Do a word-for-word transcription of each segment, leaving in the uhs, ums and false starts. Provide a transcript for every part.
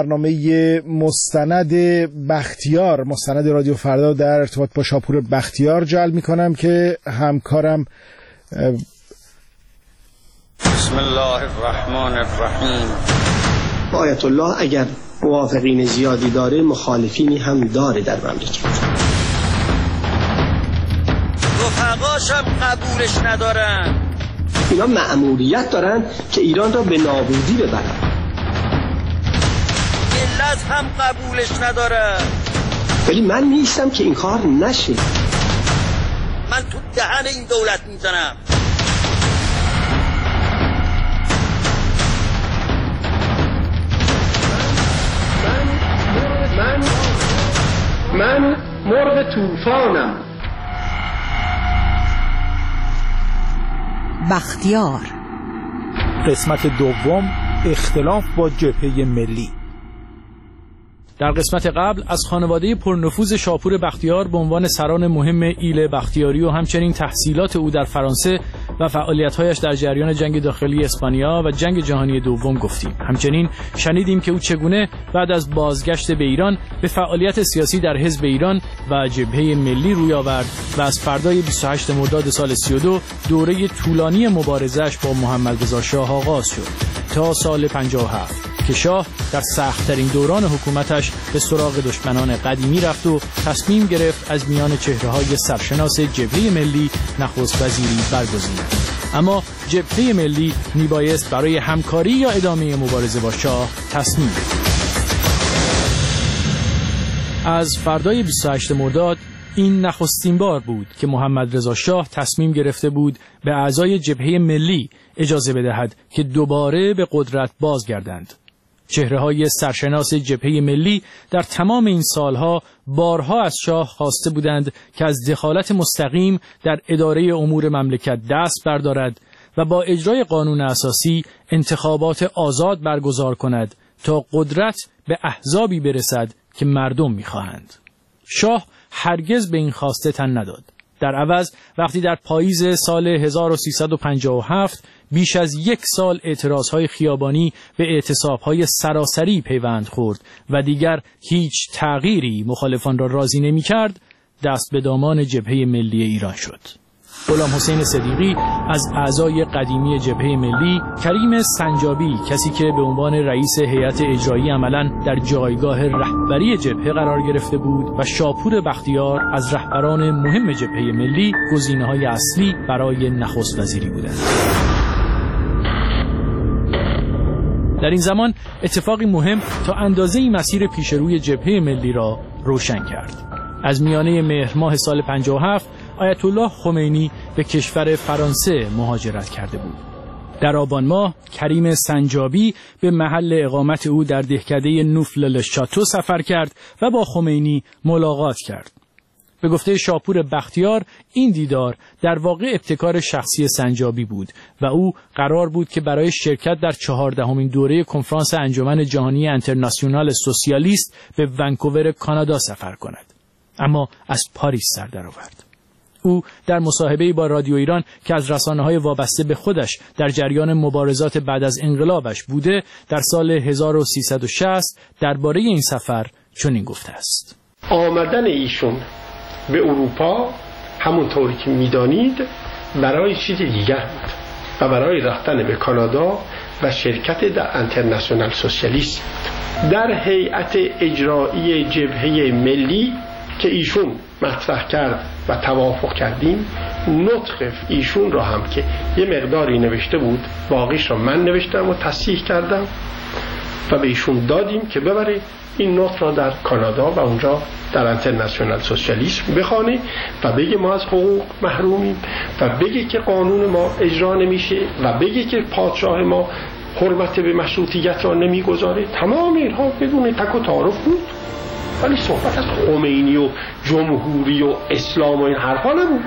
برنامه مستند بختیار، مستند رادیو فردا در ارتباط با شاپور بختیار جلب میکنم که همکارم بسم الله الرحمن الرحیم. آیت الله اگر موافقین زیادی داره، مخالفینی هم داره در مملکت. رفقاشم قبولش ندارن. اینا مأموریت دارن که ایران را به نابودی ببرن. ملت هم قبولش نداره. ولی من نیستم که این کار نشه. من تو دهن این دولت میزنم. من من من مرغ طوفانم. بختیار، قسمت دوم، اختلاف با جبهه ملی. در قسمت قبل از خانواده پرنفوذ شاپور بختیار به عنوان سران مهم ایل بختیاری و همچنین تحصیلات او در فرانسه و فعالیت‌هایش در جریان جنگ داخلی اسپانیا و جنگ جهانی دوم گفتیم. همچنین شنیدیم که او چگونه بعد از بازگشت به ایران به فعالیت سیاسی در حزب ایران و جبهه ملی روی آورد و از فردای بیست و هشتم مرداد سال سی و دو دوره طولانی مبارزه‌اش با محمد رضا شاه آغاز شد تا سال پنجاه و هفت که شاه در سخت‌ترین دوران حکومتش به سراغ دشمنان قدیمی رفت و تصمیم گرفت از میان چهره‌های سرشناس جبهه ملی نخست وزیری برگزیند. اما جبهه ملی میبایست برای همکاری یا ادامه مبارزه با شاه تصمیم بگیرد. از فردای بیست و هشتم مرداد این نخستین بار بود که محمد رضا شاه تصمیم گرفته بود به اعضای جبهه ملی اجازه بدهد که دوباره به قدرت بازگردند. چهره‌های سرشناس جبهه ملی در تمام این سالها بارها از شاه خواسته بودند که از دخالت مستقیم در اداره امور مملکت دست بردارد و با اجرای قانون اساسی انتخابات آزاد برگزار کند تا قدرت به احزابی برسد که مردم می‌خواهند. شاه هرگز به این خواسته تن نداد. در عوض وقتی در پاییز سال هزار و سیصد و پنجاه و هفت بیش از یک سال اعتراضهای خیابانی به اعتصابهای سراسری پیوند خورد و دیگر هیچ تغییری مخالفان را راضی نمی کرد، دست به دامان جبهه ملی ایران شد. غلام حسین صدیقی از اعضای قدیمی جبهه ملی، کریم سنجابی کسی که به عنوان رئیس هیئت اجرایی عملاً در جایگاه رهبری جبهه قرار گرفته بود و شاپور بختیار از رهبران مهم جبهه ملی گزینه‌های اصلی برای نخست وزیری بودند. در این زمان اتفاقی مهم تا اندازه‌ای مسیر پیشروی جبهه ملی را روشن کرد. از میانه مهر ماه سال پنجاه و هفت آیت الله خمینی به کشور فرانسه مهاجرت کرده بود. در آبان ماه کریم سنجابی به محل اقامت او در دهکده نوفل-ل‌شاتو سفر کرد و با خمینی ملاقات کرد. به گفته شاپور بختیار این دیدار در واقع ابتکار شخصی سنجابی بود و او قرار بود که برای شرکت در چهاردهمین دوره کنفرانس انجمن جهانی اینترناسیونال سوسیالیست به ونکوور کانادا سفر کند، اما از پاریس سر درآورد. او در مصاحبه‌ای با رادیو ایران که از رسانه‌های وابسته به خودش در جریان مبارزات بعد از انقلابش بوده، در سال هزار و سیصد و شصت درباره این سفر چنین گفته است: آمدن ایشون به اروپا همونطوری که می‌دانید برای چیز دیگر بود و برای رفتن به کانادا و شرکت در اینترناسیونال سوسیالیسم در هیئت اجرایی جبهه ملی که ایشون مطرح کرد و توافق کردیم. نطق ایشون را هم که یه مقداری نوشته بود، باقیش را من نوشتم و تصحیح کردم و به ایشون دادیم که ببره این نطق را در کانادا و اونجا در اینترناسیونال سوسیالیسم بخونه و بگه ما از حقوق محرومیم و بگه که قانون ما اجرا نمیشه و بگه که پادشاه ما حرمت به مشروطیت را نمیگذاره. تمام اینها بدون تک و تعارف بود، ولی صحبت از خمینی و جمهوری و اسلام و این حرفا نبود.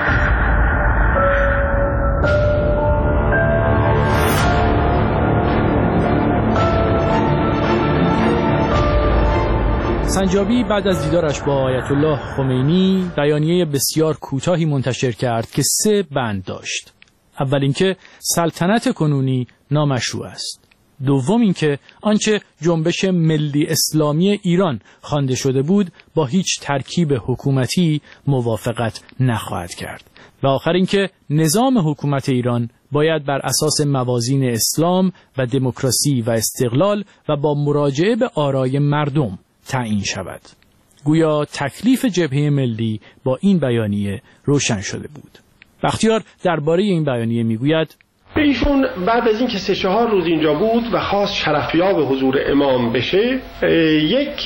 سنجابی بعد از دیدارش با آیت الله خمینی بیانیه بسیار کوتاهی منتشر کرد که سه بند داشت. اول اینکه سلطنت کنونی نامشروع است. دوم اینکه آنچه جنبش ملی اسلامی ایران خوانده شده بود با هیچ ترکیب حکومتی موافقت نخواهد کرد. و آخر اینکه نظام حکومت ایران باید بر اساس موازین اسلام و دموکراسی و استقلال و با مراجعه به آرای مردم تعیین شود. گویا تکلیف جبهه ملی با این بیانیه روشن شده بود. بختیار درباره این بیانیه میگوید: ایشون بعد از اینکه سه چهار روز اینجا بود و خواست شرفیاب حضور امام بشه، یک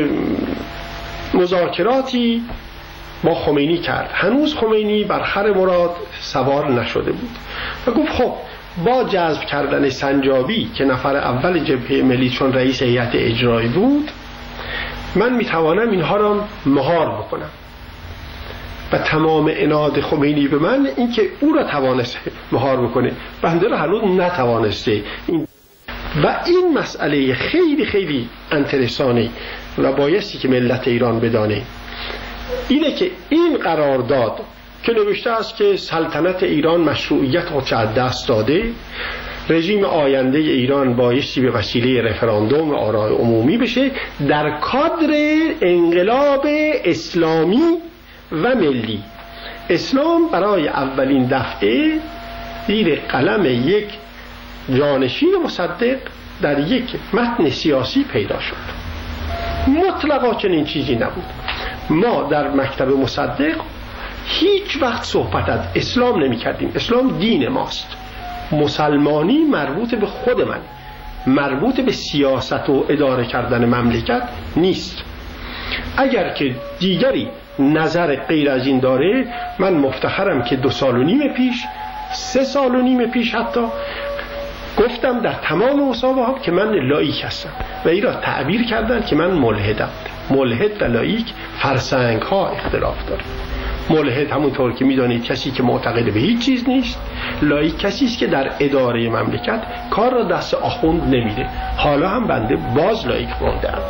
مذاکراتی با خمینی کرد. هنوز خمینی بر خر مراد سوار نشده بود و گفت خب با جذب کردن سنجابی که نفر اول جبهه ملی چون رئیس هیئت اجرایی بود، من میتوانم اینها را مهار بکنم. و تمام عناد خمینی به من این که او را توانسته مهار بکنه، بنده را هنوز نتوانسته. این و این مسئله خیلی خیلی انترسانی و بایستی که ملت ایران بدانه اینه که این قرارداد که نوشته است که سلطنت ایران مشروعیت خودش از دست داده، رژیم آینده ایران بایستی به وسیله رفراندوم و آرای عمومی بشه، در کادر انقلاب اسلامی و ملی. اسلام برای اولین دفعه زیر قلم یک جانشین مصدق در یک متن سیاسی پیدا شد. مطلقا چنین چیزی نبود. ما در مکتب مصدق هیچ وقت صحبت از اسلام نمی کردیم. اسلام دین ماست. مسلمانی مربوط به خود من، مربوط به سیاست و اداره کردن مملکت نیست. اگر که دیگری نظر غیر از این داره، من مفتخرم که دو سال و نیم پیش، سه سال و نیم پیش حتی گفتم در تمام مصاحبه‌ها که من لاییک هستم و این را تعبیر کردن که من ملحدم. ملحد و لاییک فرسنگ ها اختلاف داره. ملحد همونطور که میدانید کسی که معتقد به هیچ چیز نیست. لاییک کسی است که در اداره مملکت کار را دست آخوند نمیده. حالا هم بنده باز لاییک موندم.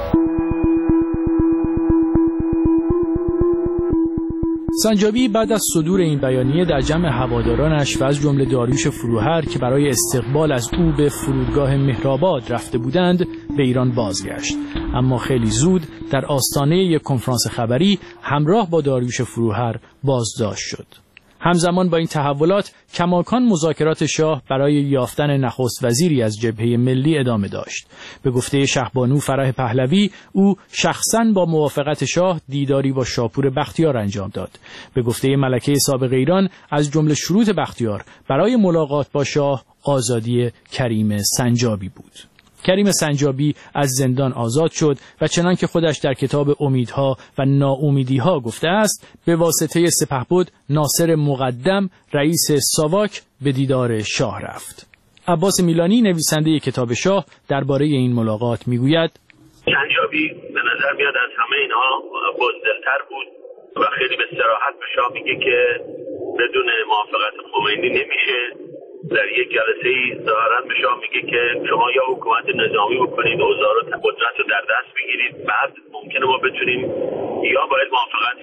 سنجابی بعد از صدور این بیانیه در جمع هوادارانش و از جمله داریوش فروهر که برای استقبال از او به فرودگاه مهرآباد رفته بودند به ایران بازگشت، اما خیلی زود در آستانه یک کنفرانس خبری همراه با داریوش فروهر بازداشت شد. همزمان با این تحولات کماکان مذاکرات شاه برای یافتن نخست وزیری از جبهه ملی ادامه داشت. به گفته شهبانو فرح پهلوی، او شخصاً با موافقت شاه دیداری با شاپور بختیار انجام داد. به گفته ملکه سابق ایران، از جمله شروط بختیار برای ملاقات با شاه آزادی کریم سنجابی بود. کریم سنجابی از زندان آزاد شد و چنان که خودش در کتاب امیدها و ناامیدیها گفته است، به واسطه سپهبد ناصر مقدم رئیس ساواک به دیدار شاه رفت. عباس میلانی نویسنده کتاب شاه درباره این ملاقات میگوید: سنجابی به نظر میاد از همه اینها بزدلتر بود و خیلی به صراحت به شاه میگه که بدون موافقت خمینی نمیشه. در یک جلسه ای ظاهرا به شاه میگه که شما یا حکومت نظامی بکنید، اوضاع رو قدرت رو در دست بگیرید، بعد ممکنه ما بتونیم، یا باید موافقت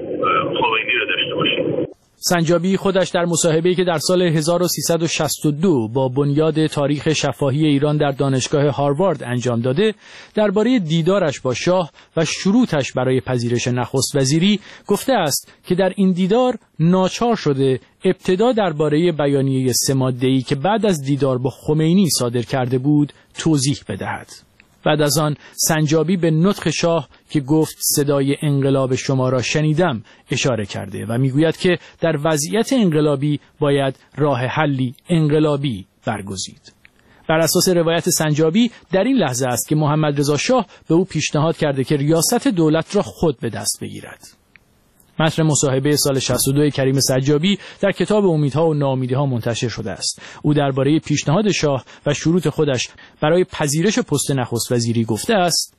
خمینی رو داشته باشیم. سنجابی خودش در مصاحبه‌ای که در سال هزار و سیصد و شصت و دو با بنیاد تاریخ شفاهی ایران در دانشگاه هاروارد انجام داده، درباره دیدارش با شاه و شروطش برای پذیرش نخست وزیری گفته است که در این دیدار ناچار شده ابتدا درباره بیانیه سه ماده‌ای که بعد از دیدار با خمینی صادر کرده بود توضیح بدهد. بعد از آن سنجابی به نطق شاه که گفت صدای انقلاب شما را شنیدم اشاره کرده و میگوید که در وضعیت انقلابی باید راه حلی انقلابی برگزید. بر اساس روایت سنجابی در این لحظه است که محمد رضا شاه به او پیشنهاد کرده که ریاست دولت را خود به دست بگیرد. متن مصاحبه سال شصت و دو کریم سنجابی در کتاب امیدها و ناامیدیها منتشر شده است. او درباره پیشنهاد شاه و شروط خودش برای پذیرش پست نخست وزیری گفته است: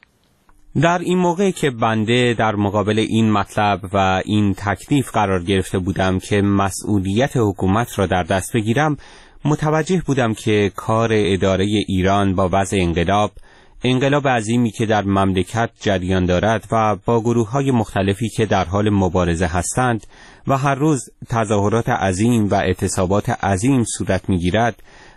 در این موقع که بنده در مقابل این مطلب و این تکلیف قرار گرفته بودم که مسئولیت حکومت را در دست بگیرم، متوجه بودم که کار اداره ایران با وضع انقلاب انقلاب عظیمی که در مملکت جریان دارد و با گروه‌های مختلفی که در حال مبارزه هستند و هر روز تظاهرات عظیم و اعتصابات عظیم صورت می‌گیرد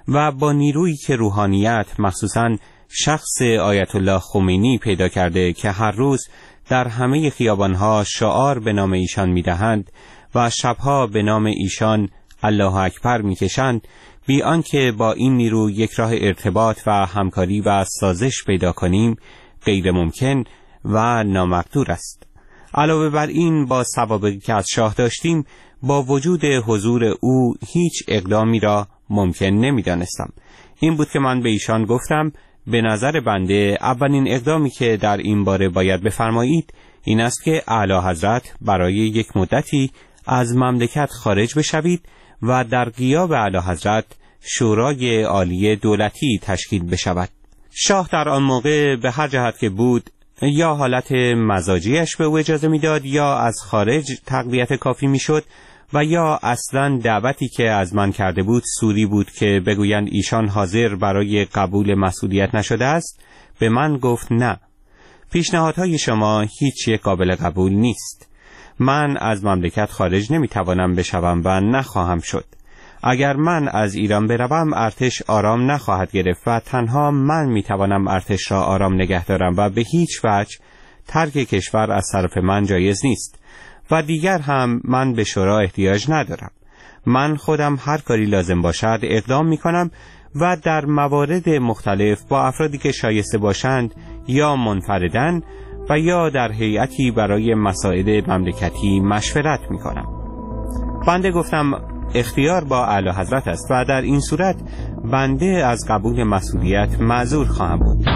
و با نیرویی که روحانیت مخصوصاً شخص آیت الله خمینی پیدا کرده که هر روز در همه خیابانها شعار به نام ایشان می‌دهند و شبها به نام ایشان الله اکبر می‌کشند، بی آنکه با این نیرو یک راه ارتباط و همکاری و سازش پیدا کنیم غیر ممکن و نامقدور است. علاوه بر این، با سوابقی که از شاه داشتیم، با وجود حضور او هیچ اقدامی را ممکن نمی‌دانستم. این بود که من به ایشان گفتم به نظر بنده اولین اقدامی که در این باره باید بفرمایید این است که اعلی حضرت برای یک مدتی از مملکت خارج بشوید و در غیاب اعلی حضرت شورای عالی دولتی تشکیل بشود. شاه در آن موقع به هر جهت که بود یا حالت مزاجیش به او اجازه میداد یا از خارج تقویت کافی میشد و یا اصلا دعوتی که از من کرده بود سوری بود که بگویند ایشان حاضر برای قبول مسئولیت نشده است. به من گفت نه، پیشنهادهای شما هیچ یک قابل قبول نیست. من از مملکت خارج نمیتوانم بشوم و نخواهم شد. اگر من از ایران بروم ارتش آرام نخواهد گرفت و تنها من میتوانم ارتش را آرام نگه دارم و به هیچ وجه ترک کشور از طرف من جایز نیست و دیگر هم من به شورا احتیاج ندارم. من خودم هر کاری لازم باشد اقدام میکنم و در موارد مختلف با افرادی که شایسته باشند یا منفردن و یا در هیئتی برای مسائل مملکتی مشورت میکنم. بنده گفتم اختیار با اعلی حضرت است و در این صورت بنده از قبول مسئولیت معذور خواهم بود.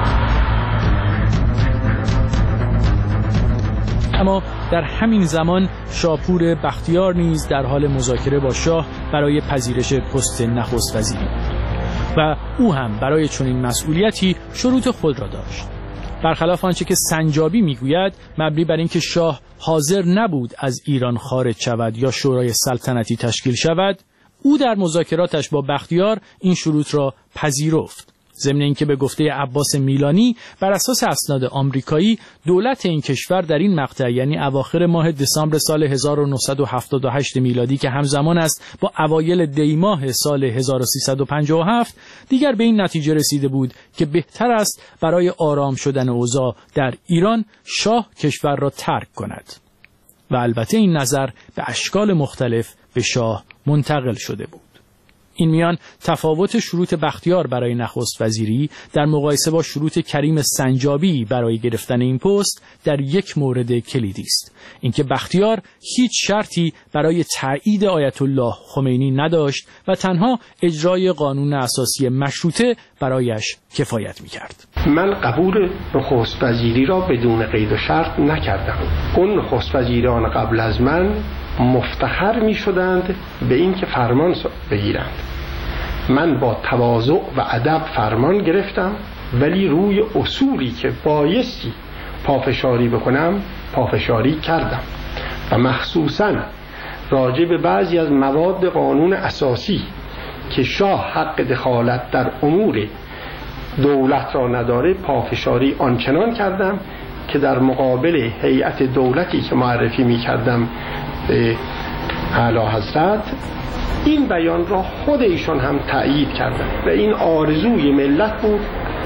اما در همین زمان شاپور بختیار نیز در حال مذاکره با شاه برای پذیرش پست نخست وزیری و او هم برای چنین مسئولیتی شروط خود را داشت. برخلاف آنچه که سنجابی میگوید، مبنی بر اینکه شاه حاضر نبود از ایران خارج شود یا شورای سلطنتی تشکیل شود، او در مذاکراتش با بختیار این شروط را پذیرفت. ضمن اینکه به گفته عباس میلانی بر اساس اسناد آمریکایی دولت این کشور در این مقطع، یعنی اواخر ماه دسامبر سال هزار و نهصد و هفتاد و هشت میلادی که همزمان است با اوایل دی ماه سال هزار و سیصد و پنجاه و هفت، دیگر به این نتیجه رسیده بود که بهتر است برای آرام شدن اوضاع در ایران شاه کشور را ترک کند و البته این نظر به اشکال مختلف به شاه منتقل شده بود. این میان تفاوت شروط بختیار برای نخست وزیری در مقایسه با شروط کریم سنجابی برای گرفتن این پست در یک مورد کلیدی است، اینکه بختیار هیچ شرطی برای تایید آیت الله خمینی نداشت و تنها اجرای قانون اساسی مشروطه برایش کفایت می‌کرد. من قبول نخست وزیری را بدون قید و شرط نکردم. اون نخست وزیران قبل از من مفتخر می شدند به این که فرمان بگیرند. من با تواضع و ادب فرمان گرفتم، ولی روی اصولی که بایستی پافشاری بکنم پافشاری کردم و مخصوصاً راجع به بعضی از مواد قانون اساسی که شاه حق دخالت در امور دولت را نداره پافشاری آنچنان کردم که در مقابل هیئت دولتی که معرفی می کردم به اعلی حضرت این بیان را خود ایشان هم تأیید کردند و این آرزوی ملت بود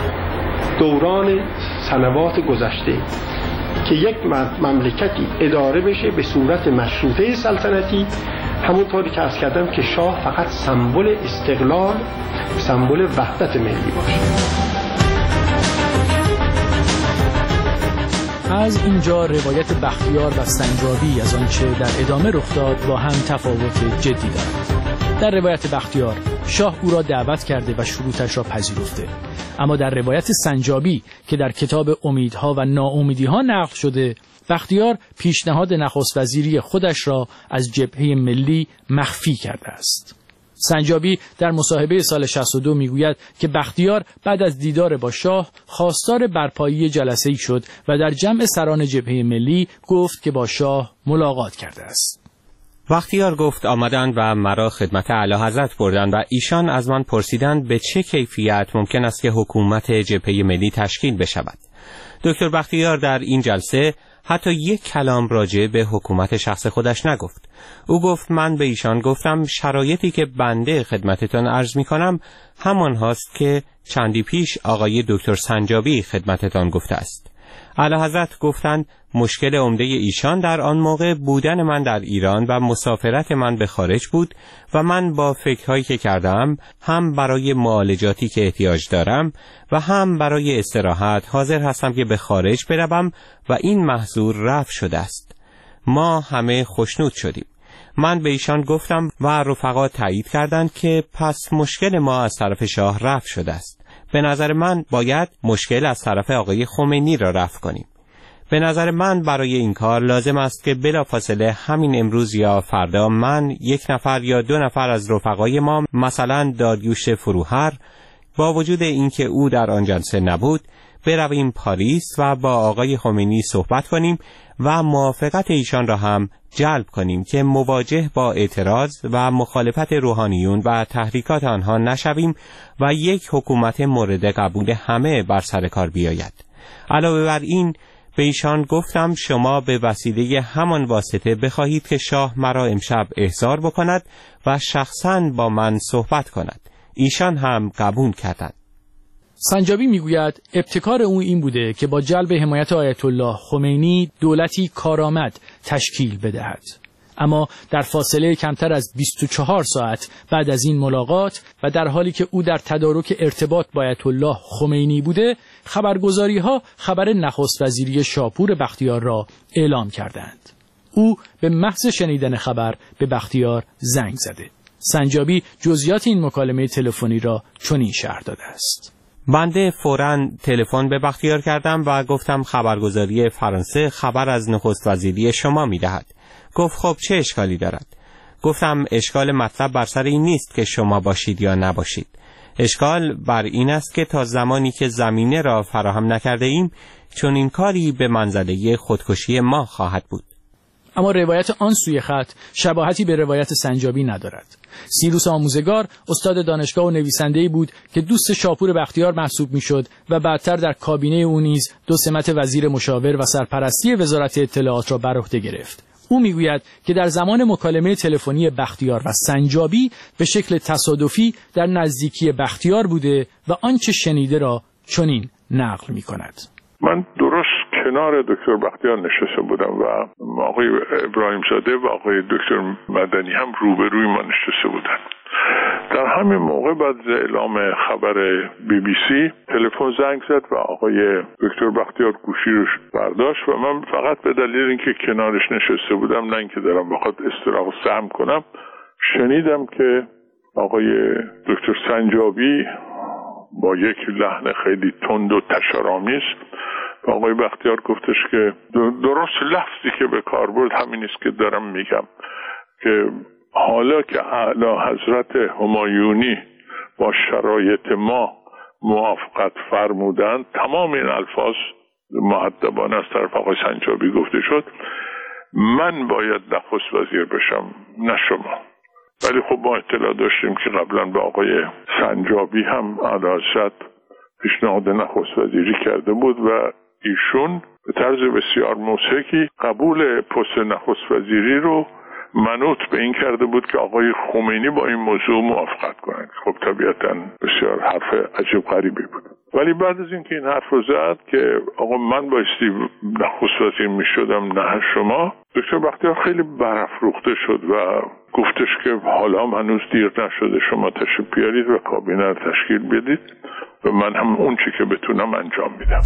دوران سنوات گذشته که یک مملکتی اداره بشه به صورت مشروطه سلطنتی، همونطوری که عرض کردم که شاه فقط سمبل استقلال، سمبل وحدت ملی باشه. از اینجا روایت بختیار و سنجابی از آنچه در ادامه رخ داد با هم تفاوت جدی دارد. در روایت بختیار شاه او را دعوت کرده و شروطش را پذیرفته، اما در روایت سنجابی که در کتاب امیدها و ناامیدیها نقل شده، بختیار پیشنهاد نخست وزیری خودش را از جبهه ملی مخفی کرده است. سنجابی در مصاحبه سال شصت و دو میگوید که بختیار بعد از دیدار با شاه خواستار برپایی جلسه‌ای شد و در جمع سران جبهه ملی گفت که با شاه ملاقات کرده است. بختیار گفت آمدند و مرا خدمت اعلی حضرت بردند و ایشان از من پرسیدند به چه کیفیت ممکن است که حکومت جبهه ملی تشکیل بشود. دکتر بختیار در این جلسه حتی یک کلام راجع به حکومت شخص خودش نگفت. او گفت من به ایشان گفتم شرایطی که بنده خدمتتان عرض می کنم همان هاست که چندی پیش آقای دکتر سنجابی خدمتتان گفته است. اعلیحضرت گفتند مشکل عمده ایشان در آن موقع بودن من در ایران و مسافرت من به خارج بود و من با فکرهایی که کردم هم برای معالجاتی که احتیاج دارم و هم برای استراحت حاضر هستم که به خارج بروم و این محظور رفع شده است. ما همه خوشنود شدیم. من به ایشان گفتم و رفقا تایید کردند که پس مشکل ما از طرف شاه رفع شده است. به نظر من باید مشکل از طرف آقای خمینی را رفع کنیم. به نظر من برای این کار لازم است که بلافاصله همین امروز یا فردا من یک نفر یا دو نفر از رفقای ما، مثلا داریوش فروهر، با وجود اینکه او در آن جلسه نبود، برویم پاریس و با آقای خمینی صحبت کنیم و موافقت ایشان را هم جلب کنیم که مواجه با اعتراض و مخالفت روحانیون و تحریکات آنها نشویم و یک حکومت مورد قبول همه بر سر کار بیاید. علاوه بر این به ایشان گفتم شما به وسیله همان واسطه بخواهید که شاه مرا امشب احضار بکند و شخصاً با من صحبت کند. ایشان هم قبول کردند. سنجابی میگوید ابتکار او این بوده که با جلب حمایت آیت الله خمینی دولتی کارآمد تشکیل بدهد. اما در فاصله کمتر از بیست و چهار ساعت بعد از این ملاقات و در حالی که او در تدارک ارتباط با آیت الله خمینی بوده، خبرگزاری‌ها خبر نخست وزیری شاپور بختیار را اعلام کردند. او به محض شنیدن خبر به بختیار زنگ زده. سنجابی جزئیات این مکالمه تلفنی را چنین شرح داده است. بنده فوراً تلفن به بختیار کردم و گفتم خبرگزاری فرانسه خبر از نخست وزیری شما می‌دهد. گفت خب چه اشکالی دارد؟ گفتم اشکال مطلب بر سر این نیست که شما باشید یا نباشید. اشکال بر این است که تا زمانی که زمینه را فراهم نکرده ایم چون این کاری به منزله خودکشی ما خواهد بود. اما روایت آن سوی خط شباهتی به روایت سنجابی ندارد. سیروس آموزگار استاد دانشگاه و نویسنده‌ای بود که دوست شاپور بختیار محسوب میشد و بعدتر در کابینه او نیز دو سمت وزیر مشاور و سرپرستی وزارت اطلاعات را بر عهده گرفت. او میگوید که در زمان مکالمه تلفنی بختیار و سنجابی به شکل تصادفی در نزدیکی بختیار بوده و آنچه شنیده را چنین نقل می‌کند. من درست کنار دکتر بختیار نشسته بودم و آقای ابراهیم زاده و آقای دکتر مدنی هم روبروی ما نشسته بودن. در همین موقع بعد از اعلام خبر بی بی سی تلفن زنگ زد و آقای دکتر بختیار گوشی رو برداشت و من فقط به دلیل اینکه کنارش نشسته بودم، نه اینکه دارم بخواد استراحت سهم کنم، شنیدم که آقای دکتر سنجابی با یک لحن خیلی تند و تشارآمیز و آقای بختیار گفتش که درست لفظی که به کار برد همین است که دارم میگم، که حالا که اعلی حضرت همایونی با شرایط ما موافقت فرمودند، تمام این الفاظ مؤدبانه از طرف آقای سنجابی گفته شد، من باید نخست وزیر بشم نه شما. ولی خب ما اطلاع داشتیم که قبلا به آقای سنجابی هم اعلی حضرت پیشنهاد نخست وزیری کرده بود و ایشون به طرز بسیار موثقی قبول پست نخست وزیری رو منوط به این کرده بود که آقای خمینی با این موضوع موافقت کنند. خب طبیعتاً بسیار حرف عجیب غریبی بود. ولی بعد از اینکه این حرف رو زد که آقا من بایستی نخست وزیر می شدم نه شما، دکتر بختیار خیلی برافروخته شد و گفتش که حالا هنوز دیر نشده، شما تشریف بیارید و کابینه رو تشکیل بدید و من هم اون چی که بتونم انجام میدم.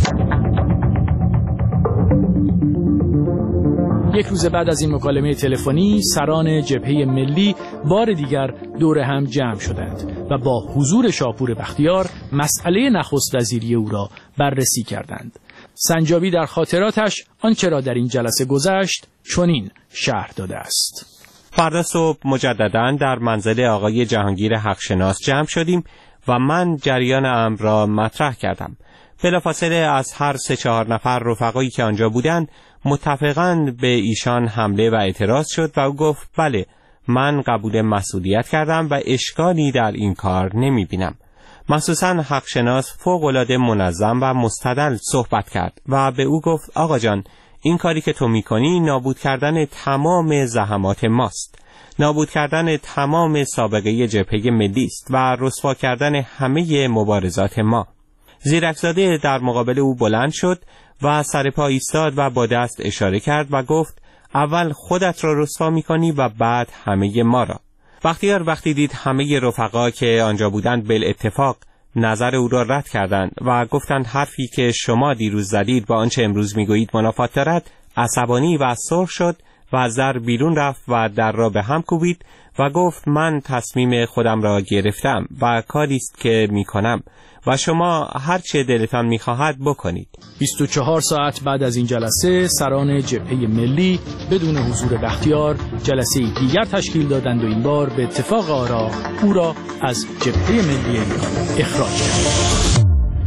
یک روز بعد از این مکالمه تلفنی سران جبهه ملی بار دیگر دور هم جمع شدند و با حضور شاپور بختیار مسئله نخست وزیری او را بررسی کردند. سنجابی در خاطراتش آنچه را در این جلسه گذشت چنین شرح داده است. فردا صبح مجدداً در منزل آقای جهانگیر حقشناس جمع شدیم و من جریان امر را مطرح کردم. بلافاصله از هر سه چهار نفر رفقایی که آنجا بودند متفقاً به ایشان حمله و اعتراض شد و او گفت بله من قبول مسئولیت کردم و اشکالی در این کار نمی بینم. مخصوصاً حقشناس فوق‌العاده منظم و مستدل صحبت کرد و به او گفت آقا جان، این کاری که تو میکنی نابود کردن تمام زحمات ماست، نابود کردن تمام سابقه جبهه ملی است و رسوا کردن همه مبارزات ما. زیرکزاده در مقابل او بلند شد و سر پا ایستاد و با دست اشاره کرد و گفت اول خودت را رسوا میکنی و بعد همه ما را. بختیار وقتی دید همه رفقا که آنجا بودند بالاتفاق نظر او را رد کردند و گفتند حرفی که شما دیروز زدید با آنچه امروز میگویید منافات دارد، عصبانی و سرخ شد و از در بیرون رفت و در را به هم کوبید و گفت من تصمیم خودم را گرفتم و کاری است که میکنم و شما هر چه دلتان میخواهد بکنید. بیست و چهار ساعت بعد از این جلسه سران جبهه ملی بدون حضور بختیار جلسه دیگر تشکیل دادند و این بار به اتفاق آرا او را از جبهه ملی ایران اخراج کردند.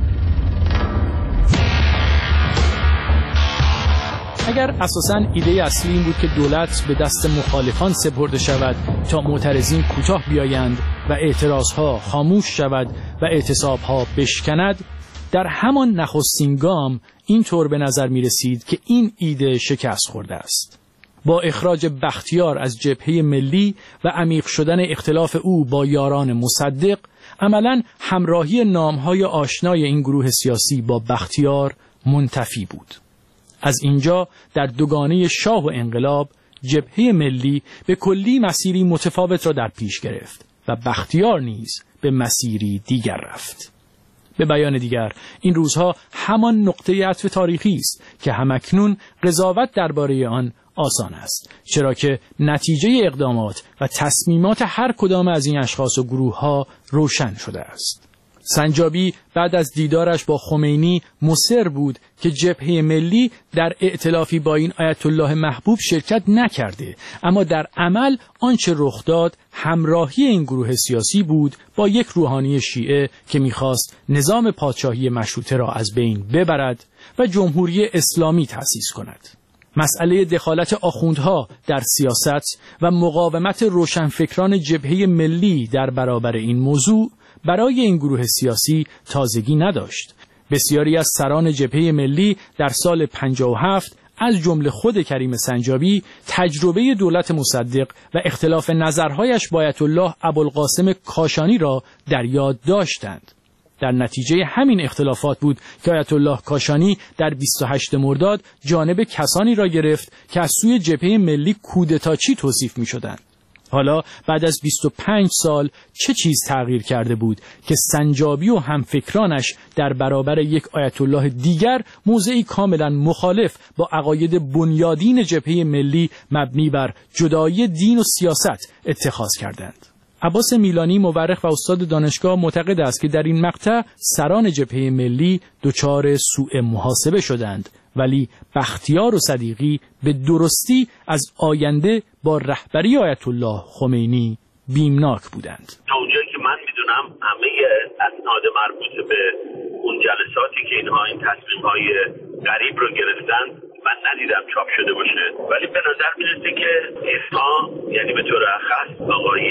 اگر اساساً ایده اصلی این بود که دولت به دست مخالفان سپرده شود تا معترضین کوتاه بیایند و اعتراضها خاموش شود و اعتصابها بشکند، در همان نخستین گام اینطور به نظر می رسید که این ایده شکست خورده است. با اخراج بختیار از جبهه ملی و عمیق شدن اختلاف او با یاران مصدق، عملاً همراهی نامهای آشنای این گروه سیاسی با بختیار منتفی بود. از اینجا در دوگانه شاه و انقلاب جبهه ملی به کلی مسیری متفاوت را در پیش گرفت و بختیار نیز به مسیری دیگر رفت. به بیان دیگر این روزها همان نقطه عطف تاریخی است که همکنون قضاوت درباره آن آسان است، چرا که نتیجه اقدامات و تصمیمات هر کدام از این اشخاص و گروه ها روشن شده است. سنجابی بعد از دیدارش با خمینی مصر بود که جبهه ملی در ائتلافی با این آیت الله محبوب شرکت نکرده، اما در عمل آنچه رخ داد همراهی این گروه سیاسی بود با یک روحانی شیعه که می‌خواست نظام پادشاهی مشروطه را از بین ببرد و جمهوری اسلامی تأسیس کند. مسئله دخالت آخوندها در سیاست و مقاومت روشنفکران جبهه ملی در برابر این موضوع برای این گروه سیاسی تازگی نداشت. بسیاری از سران جبهه ملی در سال پنجاه و هفت از جمله خود کریم سنجابی تجربه دولت مصدق و اختلاف نظرهایش با آیت الله ابوالقاسم کاشانی را در یاد داشتند. در نتیجه همین اختلافات بود که آیت الله کاشانی در بیست و هشتم مرداد جانب کسانی را گرفت که از سوی جبهه ملی کودتاچی توصیف می شدند. حالا بعد از بیست و پنج سال چه چیز تغییر کرده بود که سنجابی و همفکرانش در برابر یک آیت الله دیگر موضعی کاملا مخالف با عقاید بنیادین جبهه ملی مبنی بر جدایی دین و سیاست اتخاذ کردند؟ عباس میلانی مورخ و استاد دانشگاه معتقد است که در این مقطع سران جبهه ملی دچار سوء محاسبه شدند، ولی بختیار و صدیقی به درستی از آینده با رهبری آیت الله خمینی بیمناک بودند. تا اونجایی که من میدونم همه اسناد مربوط به اون جلساتی که اینها این تصمیم‌های غریب رو گرفتن من ندیدم چاپ شده باشه، ولی به نظر میرسه که اینها یعنی به طور خاص آقای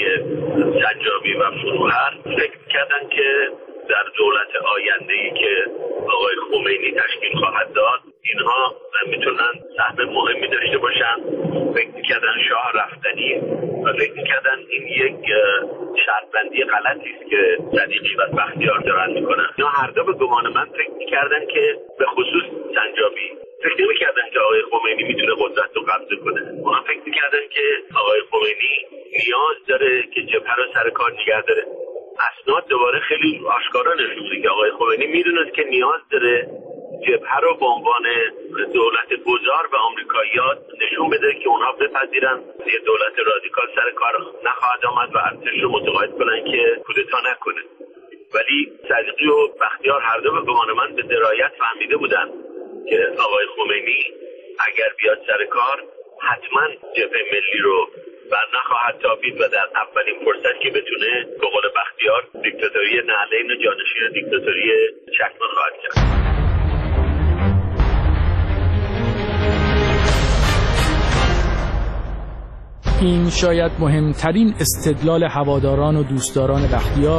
سنجابی و فروهر فکر کردن که در دولت آینده‌ای که آقای خمینی تشکیل خواهد داد اینها میتونن سهم مهمی داشته باشن. فکر میکردن شاه رفتنی و فکر میکردن این یک شرطبندی غلطی است که صدیقی و بختیار دارن میکنن. اینا هر دو به گمان من فکر میکردن که به خصوص سنجابی فکر نمیکردن که آقای خمینی میتونه قدرت رو قبضه کنه. اونا فکر میکردن که آقای خمینی نیاز داره که جبهه رو سر کار نگه داره. اسناد دوباره خیلی آشکارا نشون میده که آقای خمینی میدونست که نیاز داره جبهه رو به عنوان دولت گذار به آمریکایی‌ها نشون بده که اونها بپذیرن یه دولت رادیکال سر کار نخواهد آمد و ارتش رو متقاعد کنن که کودتا نکنه. ولی صدیقی و بختیار هر دو به گمان من به درایت فهمیده بودن که آقای خمینی اگر بیاد سر کار حتما جبهه ملی رو بر نخواهد تابید و در اولین فرصت که بتونه به قول بختیار دیکتاتوری نعلین و جانشین دیکتاتوری چکمه خواهد کرد. این شاید مهمترین استدلال هواداران و دوستداران بختیار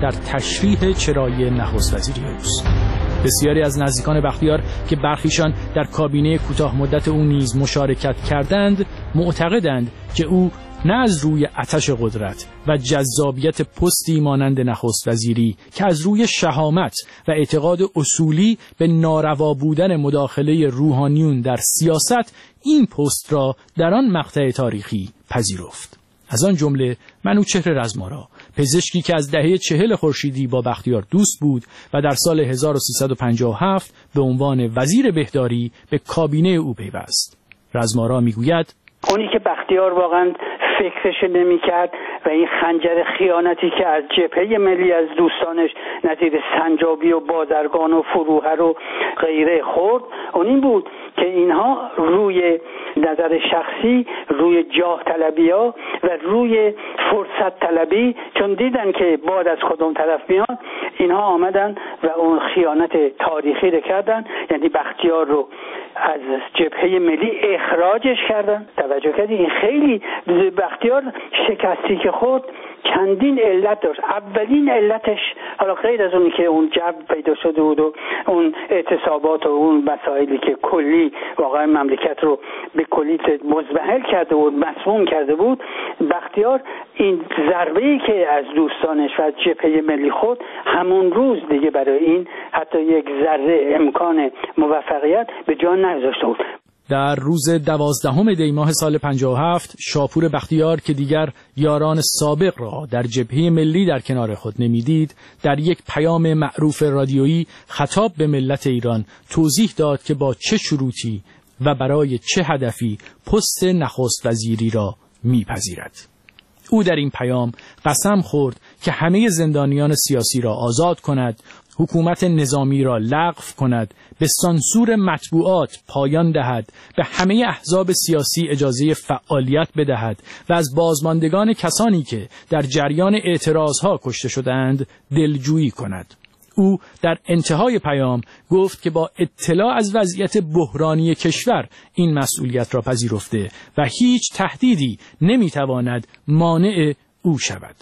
در تشریح چرای نخست وزیری اوست. بسیاری از نزدیکان بختیار که برخیشان در کابینه کوتاه مدت او نیز مشارکت کردند معتقدند که او نه از روی آتش قدرت و جذابیت پستی مانند نخست وزیری که از روی شهامت و اعتقاد اصولی به ناروا بودن مداخله روحانیون در سیاست این پست را در آن مقطع تاریخی پذیرفت. از آن جمله منوچهر رزمارا، پزشکی که از دهه چهل خورشیدی با بختیار دوست بود و در سال هزار و سیصد و پنجاه و هفت به عنوان وزیر بهداری به کابینه او پیوست. رزمارا میگوید اونی که بختیار واقعا فکرش نمی کرد و این خنجر خیانتی که از جبهه ملی از دوستانش نظیر سنجابی و بازرگان و فروهر و غیره خورد، اون این بود که اینها روی نظر شخصی، روی جاه طلبی ها و روی فرصت طلبی، چون دیدن که باد از کدوم طرف میاد، اینها آمدن و اون خیانت تاریخی رو کردن، یعنی بختیار رو از جبهه ملی اخراجش کردن. توجه کردی این خیلی بختیار شکستی که خورد چندین علت داشت. اولین علتش، حالا غیر از اونی که اون جو پیدا شده بود و اون اعتصابات و اون مسائلی که کلی واقعا مملکت رو به کلی مزبهل کرده بود، مسموم کرده بود، بختیار این ضربه‌ای که از دوستانش و از جبهه ملی خورد همون روز دیگه برای این حتی یک ذره امکان موفقیت به جا نگذاشته بود. در روز دوازدهم دی ماه سال پنجاه و هفت شاپور بختیار که دیگر یاران سابق را در جبهه ملی در کنار خود نمیدید، در یک پیام معروف رادیویی خطاب به ملت ایران توضیح داد که با چه شروطی و برای چه هدفی پست نخست وزیری را میپذیرد. او در این پیام قسم خورد که همه زندانیان سیاسی را آزاد کند، حکومت نظامی را لغو کند، به سانسور مطبوعات پایان دهد، به همه احزاب سیاسی اجازه فعالیت بدهد و از بازماندگان کسانی که در جریان اعتراضها کشته شدند دلجویی کند. او در انتهای پیام گفت که با اطلاع از وضعیت بحرانی کشور این مسئولیت را پذیرفته و هیچ تهدیدی نمیتواند مانع او شود.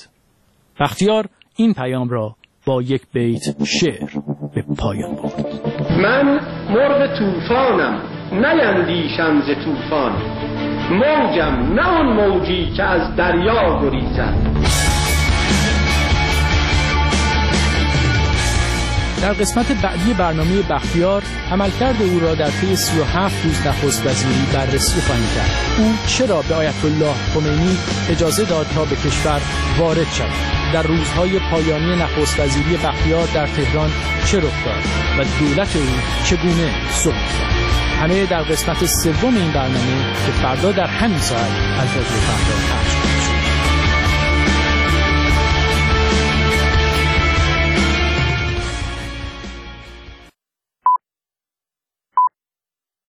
بختیار این پیام را با یک بیت شعر به پایان برد. من مرغ طوفانم نیندیشم ز طوفان، موجم نه آن موجی که از دریا گریزد. در قسمت بعدی برنامه بختیار عملکرد او را در طی سی و هفت روز نخست وزیری بررسی خواهیم کرد. او چرا به آیت الله خمینی اجازه داد تا به کشور وارد شود؟ در روزهای پایانی نخست وزیری بختیار در تهران چه رخ داد و دولت او چگونه سقوط کرد؟ همه در قسمت سوم این برنامه که فردا در همین ساعت از رادیو فردا پخش